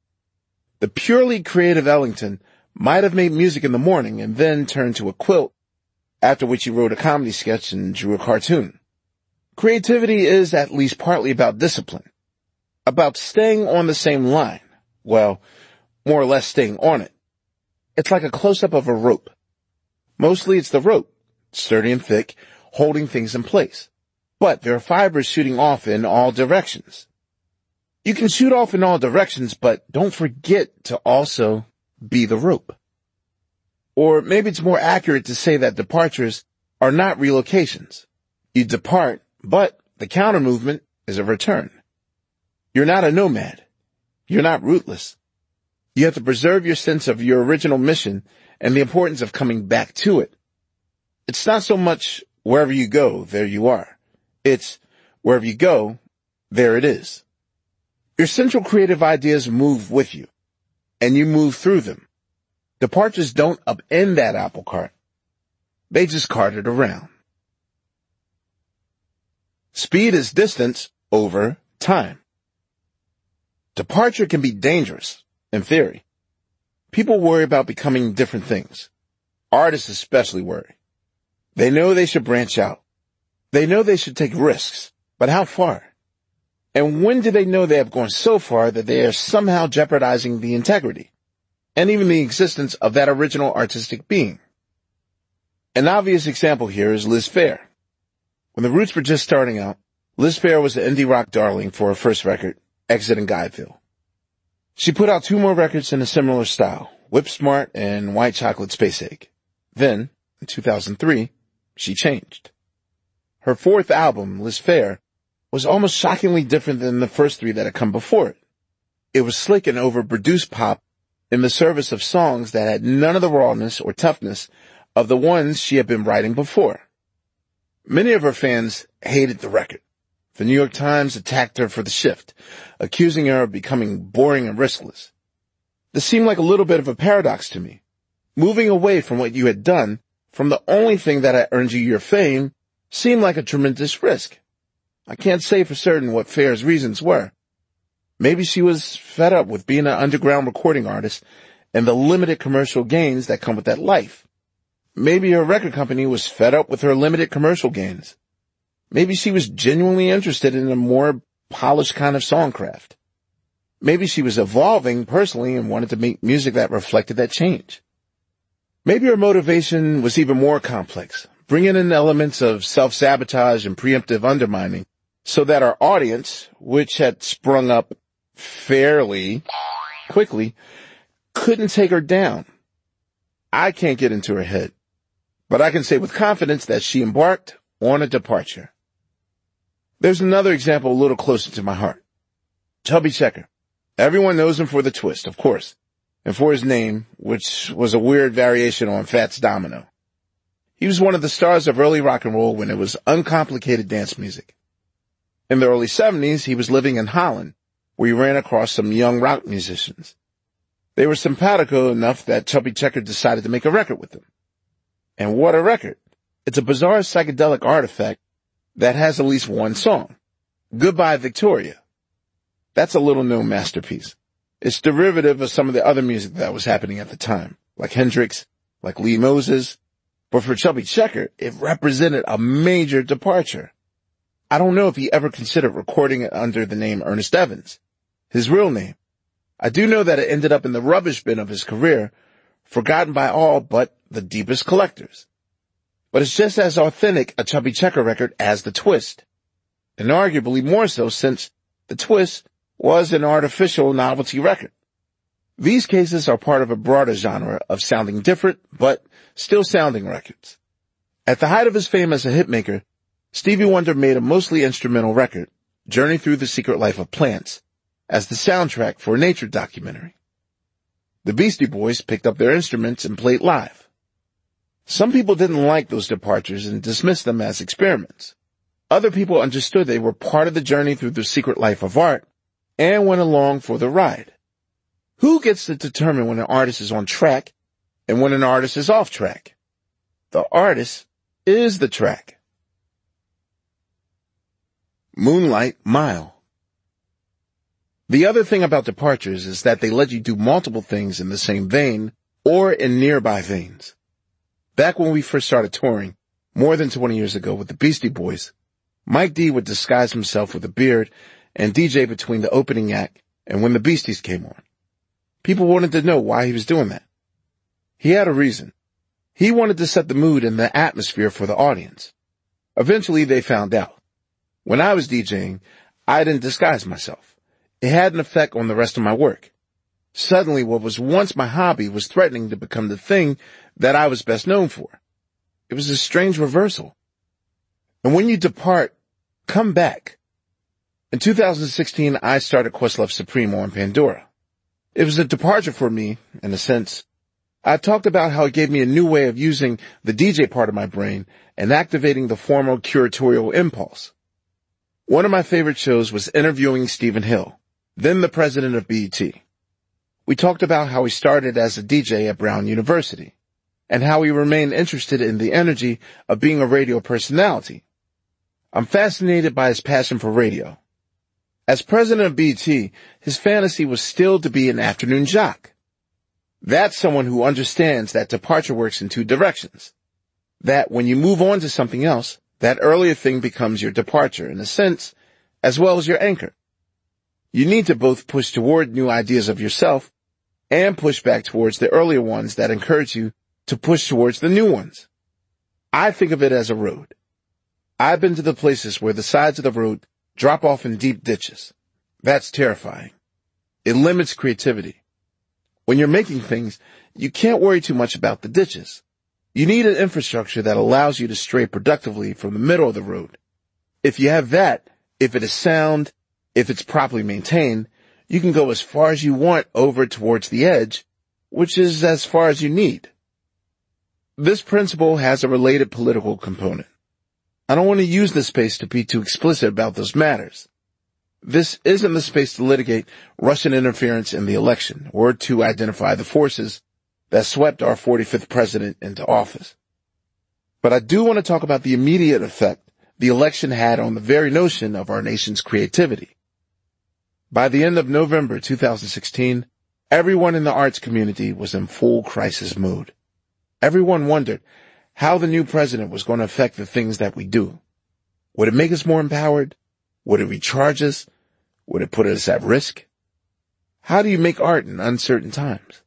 The purely creative Ellington might have made music in the morning and then turned to a quilt, after which he wrote a comedy sketch and drew a cartoon. Creativity is at least partly about discipline, about staying on the same line. Well, more or less staying on it. It's like a close-up of a rope. Mostly it's the rope, sturdy and thick, holding things in place. But there are fibers shooting off in all directions. You can shoot off in all directions, but don't forget to also be the rope. Or maybe it's more accurate to say that departures are not relocations. You depart, but the counter movement is a return. You're not a nomad. You're not rootless. You have to preserve your sense of your original mission and the importance of coming back to it. It's not so much wherever you go, there you are. It's wherever you go, there it is. Your central creative ideas move with you, and you move through them. Departures don't upend that apple cart. They just cart it around. Speed is distance over time. Departure can be dangerous, in theory. People worry about becoming different things. Artists especially worry. They know they should branch out. They know they should take risks, but how far? And when do they know they have gone so far that they are somehow jeopardizing the integrity and even the existence of that original artistic being? An obvious example here is Liz Phair. When the Roots were just starting out, Liz Phair was the indie rock darling for her first record, Exit in Guyville. She put out two more records in a similar style, Whip Smart and White Chocolate Space Egg. Then, in two thousand three, she changed. Her fourth album, Liz Phair, was almost shockingly different than the first three that had come before it. It was slick and overproduced pop in the service of songs that had none of the rawness or toughness of the ones she had been writing before. Many of her fans hated the record. The New York Times attacked her for the shift, accusing her of becoming boring and riskless. This seemed like a little bit of a paradox to me. Moving away from what you had done, from the only thing that had earned you your fame, seemed like a tremendous risk. I can't say for certain what Phair's reasons were. Maybe she was fed up with being an underground recording artist and the limited commercial gains that come with that life. Maybe her record company was fed up with her limited commercial gains. Maybe she was genuinely interested in a more polished kind of songcraft. Maybe she was evolving personally and wanted to make music that reflected that change. Maybe her motivation was even more complex, bringing in elements of self-sabotage and preemptive undermining so that our audience, which had sprung up fairly quickly, couldn't take her down. I can't get into her head, but I can say with confidence that she embarked on a departure. There's another example a little closer to my heart. Chubby Checker. Everyone knows him for the twist, of course, and for his name, which was a weird variation on Fats Domino. He was one of the stars of early rock and roll when it was uncomplicated dance music. In the early seventies, he was living in Holland, where he ran across some young rock musicians. They were simpatico enough that Chubby Checker decided to make a record with them. And what a record. It's a bizarre psychedelic artifact that has at least one song, Goodbye Victoria. That's a little-known masterpiece. It's derivative of some of the other music that was happening at the time, like Hendrix, like Lee Moses. But for Chubby Checker, it represented a major departure. I don't know if he ever considered recording it under the name Ernest Evans, his real name. I do know that it ended up in the rubbish bin of his career, forgotten by all but the deepest collectors. But it's just as authentic a Chubby Checker record as The Twist, and arguably more so since The Twist was an artificial novelty record. These cases are part of a broader genre of sounding different, but still sounding records. At the height of his fame as a hitmaker, Stevie Wonder made a mostly instrumental record, Journey Through the Secret Life of Plants, as the soundtrack for a nature documentary. The Beastie Boys picked up their instruments and played live. Some people didn't like those departures and dismissed them as experiments. Other people understood they were part of the journey through the secret life of art and went along for the ride. Who gets to determine when an artist is on track and when an artist is off track? The artist is the track. Moonlight Mile. The other thing about departures is that they let you do multiple things in the same vein or in nearby veins. Back when we first started touring, more than twenty years ago with the Beastie Boys, Mike D would disguise himself with a beard and D J between the opening act and when the Beasties came on. People wanted to know why he was doing that. He had a reason. He wanted to set the mood and the atmosphere for the audience. Eventually they found out. When I was DJing, I didn't disguise myself. It had an effect on the rest of my work. Suddenly what was once my hobby was threatening to become the thing that I was best known for. It was a strange reversal. And when you depart, come back. In two thousand sixteen, I started Questlove Supreme on Pandora. It was a departure for me, in a sense. I talked about how it gave me a new way of using the D J part of my brain and activating the formal curatorial impulse. One of my favorite shows was interviewing Stephen Hill, then the president of B E T. We talked about how he started as a D J at Brown University and how he remained interested in the energy of being a radio personality. I'm fascinated by his passion for radio. As president of B E T, his fantasy was still to be an afternoon jock. That's someone who understands that departure works in two directions. That when you move on to something else, that earlier thing becomes your departure, in a sense, as well as your anchor. You need to both push toward new ideas of yourself and push back towards the earlier ones that encourage you to push towards the new ones. I think of it as a road. I've been to the places where the sides of the road drop off in deep ditches. That's terrifying. It limits creativity. When you're making things, you can't worry too much about the ditches. You need an infrastructure that allows you to stray productively from the middle of the road. If you have that, if it is sound, if it's properly maintained, you can go as far as you want over towards the edge, which is as far as you need. This principle has a related political component. I don't want to use this space to be too explicit about those matters. This isn't the space to litigate Russian interference in the election or to identify the forces that swept our forty-fifth president into office. But I do want to talk about the immediate effect the election had on the very notion of our nation's creativity. By the end of November two thousand sixteen, everyone in the arts community was in full crisis mode. Everyone wondered how the new president was going to affect the things that we do. Would it make us more empowered? Would it recharge us? Would it put us at risk? How do you make art in uncertain times?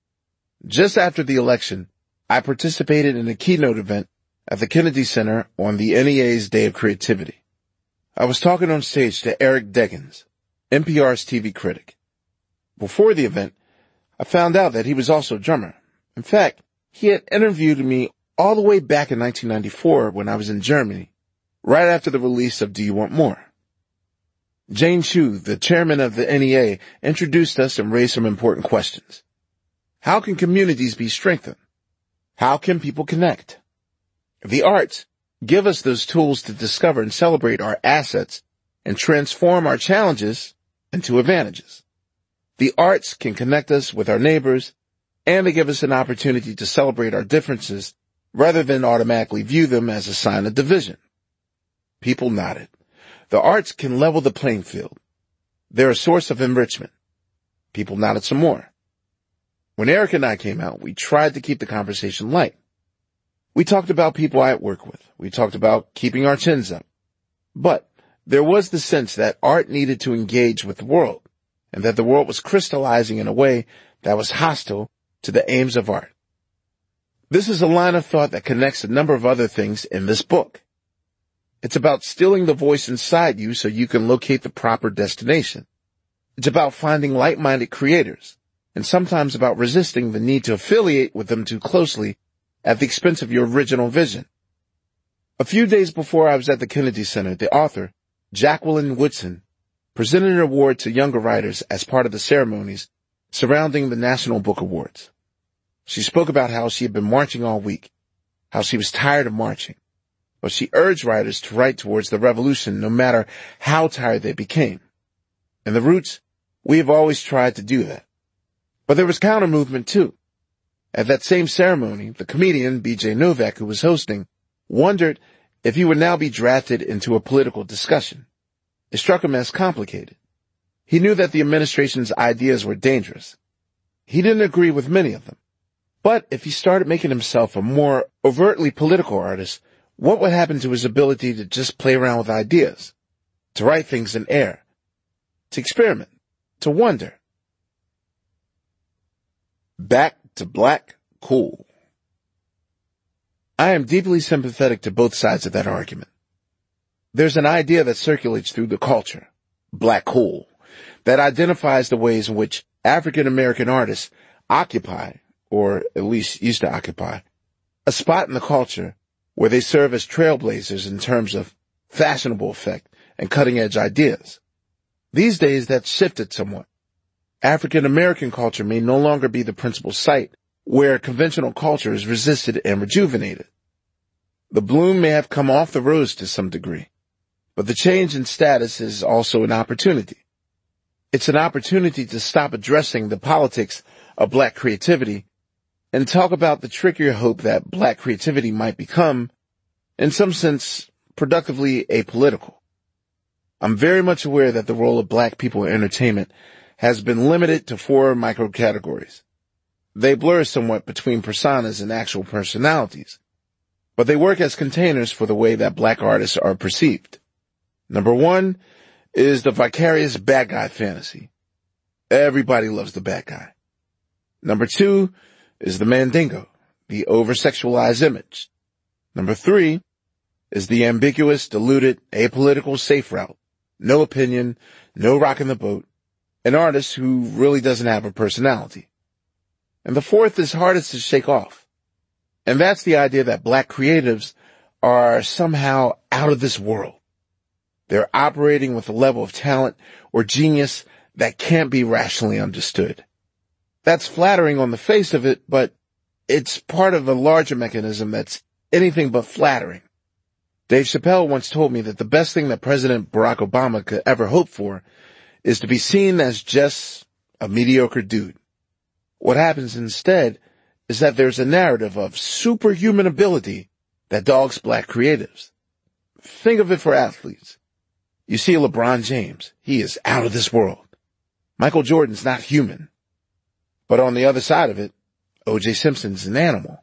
Just after the election, I participated in a keynote event at the Kennedy Center on the N E A's Day of Creativity. I was talking on stage to Eric Deggans, N P R's T V critic. Before the event, I found out that he was also a drummer. In fact, he had interviewed me all the way back in nineteen ninety-four when I was in Germany, right after the release of Do You Want More? Jane Chu, the chairman of the N E A, introduced us and raised some important questions. How can communities be strengthened? How can people connect? The arts give us those tools to discover and celebrate our assets and transform our challenges into advantages. The arts can connect us with our neighbors, and they give us an opportunity to celebrate our differences rather than automatically view them as a sign of division. People nodded. The arts can level the playing field. They're a source of enrichment. People nodded some more. When Eric and I came out, we tried to keep the conversation light. We talked about people I work with. We talked about keeping our chins up. But there was the sense that art needed to engage with the world, and that the world was crystallizing in a way that was hostile to the aims of art. This is a line of thought that connects a number of other things in this book. It's about stilling the voice inside you so you can locate the proper destination. It's about finding like-minded creators, and sometimes about resisting the need to affiliate with them too closely at the expense of your original vision. A few days before I was at the Kennedy Center, the author, Jacqueline Woodson, presented an award to younger writers as part of the ceremonies surrounding the National Book Awards. She spoke about how she had been marching all week, how she was tired of marching, but she urged writers to write towards the revolution no matter how tired they became. In the Roots, we have always tried to do that. But there was counter-movement too. At that same ceremony, the comedian B J Novak, who was hosting, wondered if he would now be drafted into a political discussion. It struck him as complicated. He knew that the administration's ideas were dangerous. He didn't agree with many of them. But if he started making himself a more overtly political artist, what would happen to his ability to just play around with ideas, to write things in air, to experiment, to wonder? Back to black cool. I am deeply sympathetic to both sides of that argument. There's an idea that circulates through the culture, black cool, that identifies the ways in which African American artists occupy, or at least used to occupy, a spot in the culture where they serve as trailblazers in terms of fashionable effect and cutting-edge ideas. These days, that's shifted somewhat. African American culture may no longer be the principal site where conventional culture is resisted and rejuvenated. The bloom may have come off the rose to some degree, but the change in status is also an opportunity. It's an opportunity to stop addressing the politics of black creativity and talk about the trickier hope that black creativity might become, in some sense, productively apolitical. I'm very much aware that the role of black people in entertainment has been limited to four microcategories. They blur somewhat between personas and actual personalities, but they work as containers for the way that black artists are perceived. Number one is the vicarious bad guy fantasy. Everybody loves the bad guy. Number two is the mandingo, the over-sexualized image. Number three is the ambiguous, diluted, apolitical safe route. No opinion, no rocking the boat, an artist who really doesn't have a personality. And the fourth is hardest to shake off. And that's the idea that black creatives are somehow out of this world. They're operating with a level of talent or genius that can't be rationally understood. That's flattering on the face of it, but it's part of a larger mechanism that's anything but flattering. Dave Chappelle once told me that the best thing that President Barack Obama could ever hope for is to be seen as just a mediocre dude. What happens instead is that there's a narrative of superhuman ability that dogs black creatives. Think of it for athletes. You see LeBron James. He is out of this world. Michael Jordan's not human. But on the other side of it, O J Simpson's an animal.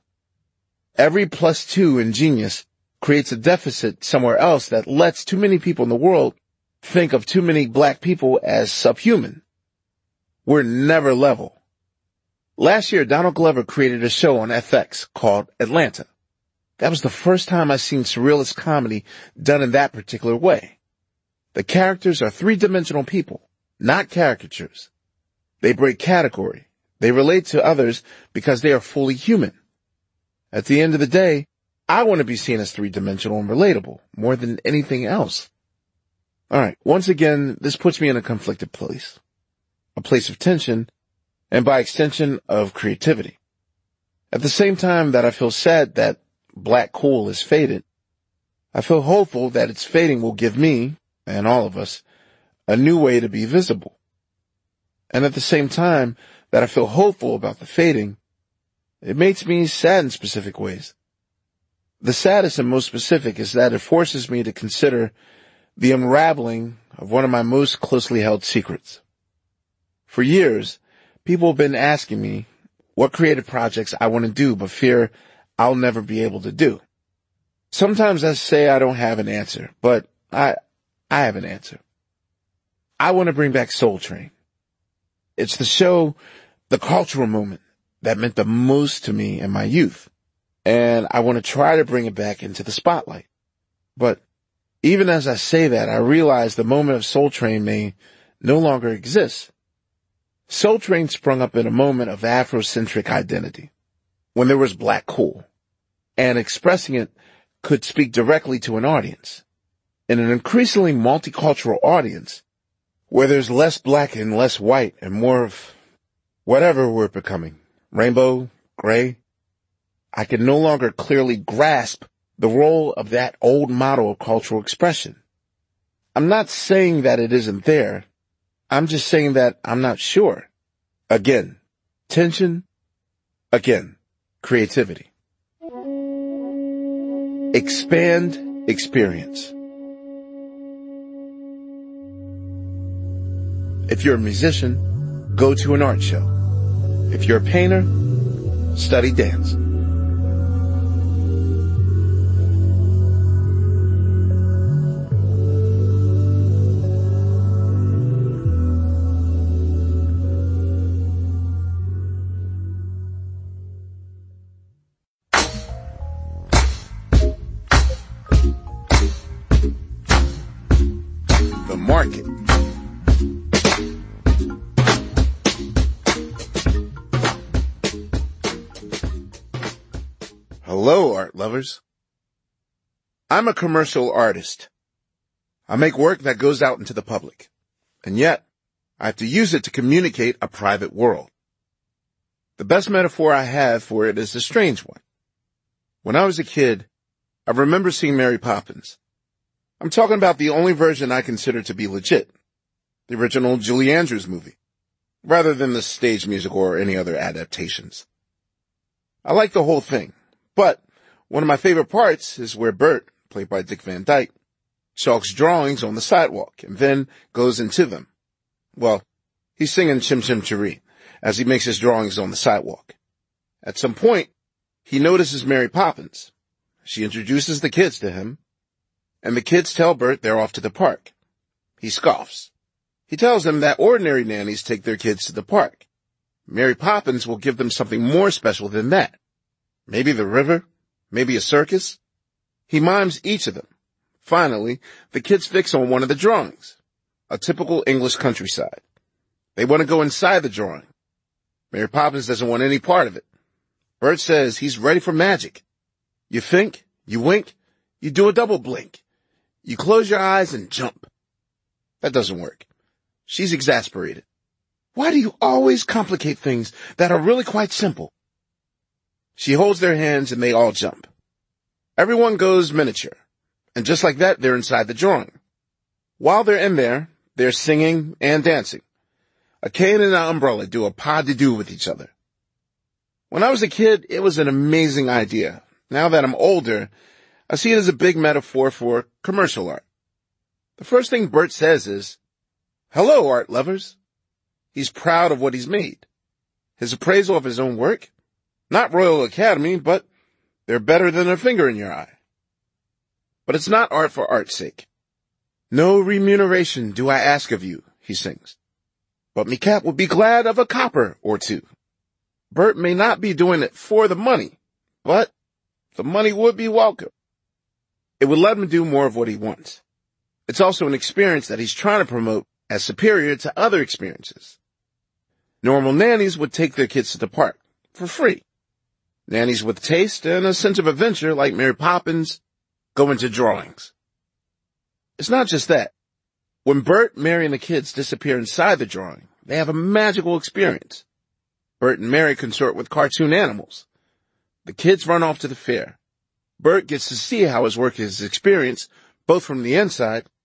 Every plus two in genius creates a deficit somewhere else that lets too many people in the world think of too many black people as subhuman. We're never level. Last year, Donald Glover created a show on F X called Atlanta. That was the first time I've seen surrealist comedy done in that particular way. The characters are three-dimensional people, not caricatures. They break category. They relate to others because they are fully human. At the end of the day, I want to be seen as three-dimensional and relatable more than anything else. Alright, once again, this puts me in a conflicted place. A place of tension, and by extension, of creativity. At the same time that I feel sad that black coal is faded, I feel hopeful that its fading will give me, and all of us, a new way to be visible. And at the same time that I feel hopeful about the fading, it makes me sad in specific ways. The saddest and most specific is that it forces me to consider the unraveling of one of my most closely held secrets. For years, people have been asking me what creative projects I want to do but fear I'll never be able to do. Sometimes I say I don't have an answer, but I, I have an answer. I want to bring back Soul Train. It's the show, the cultural moment that meant the most to me in my youth, and I want to try to bring it back into the spotlight. But even as I say that, I realize the moment of Soul Train may no longer exist. Soul Train sprung up in a moment of Afrocentric identity, when there was black coal, and expressing it could speak directly to an audience. In an increasingly multicultural audience, where there's less black and less white and more of whatever we're becoming, rainbow, gray, I can no longer clearly grasp the role of that old model of cultural expression. I'm not saying that it isn't there. I'm just saying that I'm not sure. Again, tension. Again, creativity. Expand experience. If you're a musician, go to an art show. If you're a painter, study dance. The market. Hello, art lovers. I'm a commercial artist. I make work that goes out into the public, and yet I have to use it to communicate a private world. The best metaphor I have for it is a strange one. When I was a kid, I remember seeing Mary Poppins. I'm talking about the only version I consider to be legit, the original Julie Andrews movie, rather than the stage musical or any other adaptations. I like the whole thing. But one of my favorite parts is where Bert, played by Dick Van Dyke, chalks drawings on the sidewalk and then goes into them. Well, he's singing Chim Chim Cheree as he makes his drawings on the sidewalk. At some point, he notices Mary Poppins. She introduces the kids to him, and the kids tell Bert they're off to the park. He scoffs. He tells them that ordinary nannies take their kids to the park. Mary Poppins will give them something more special than that. Maybe the river, maybe a circus. He mimes each of them. Finally, the kids fix on one of the drawings, a typical English countryside. They want to go inside the drawing. Mary Poppins doesn't want any part of it. Bert says he's ready for magic. You think, you wink, you do a double blink. You close your eyes and jump. That doesn't work. She's exasperated. Why do you always complicate things that are really quite simple? She holds their hands and they all jump. Everyone goes miniature. And just like that, they're inside the drawing. While they're in there, they're singing and dancing. A cane and an umbrella do a pas de deux with each other. When I was a kid, it was an amazing idea. Now that I'm older, I see it as a big metaphor for commercial art. The first thing Bert says is, "Hello, art lovers." He's proud of what he's made. His appraisal of his own work? Not Royal Academy, but they're better than a finger in your eye. But it's not art for art's sake. "No remuneration do I ask of you," he sings. "But me cat would be glad of a copper or two." Bert may not be doing it for the money, but the money would be welcome. It would let him do more of what he wants. It's also an experience that he's trying to promote as superior to other experiences. Normal nannies would take their kids to the park for free. Nannies with taste and a sense of adventure like Mary Poppins go into drawings. It's not just that. When Bert, Mary, and the kids disappear inside the drawing, they have a magical experience. Bert and Mary consort with cartoon animals. The kids run off to the fair. Bert gets to see how his work is experienced, both from the inside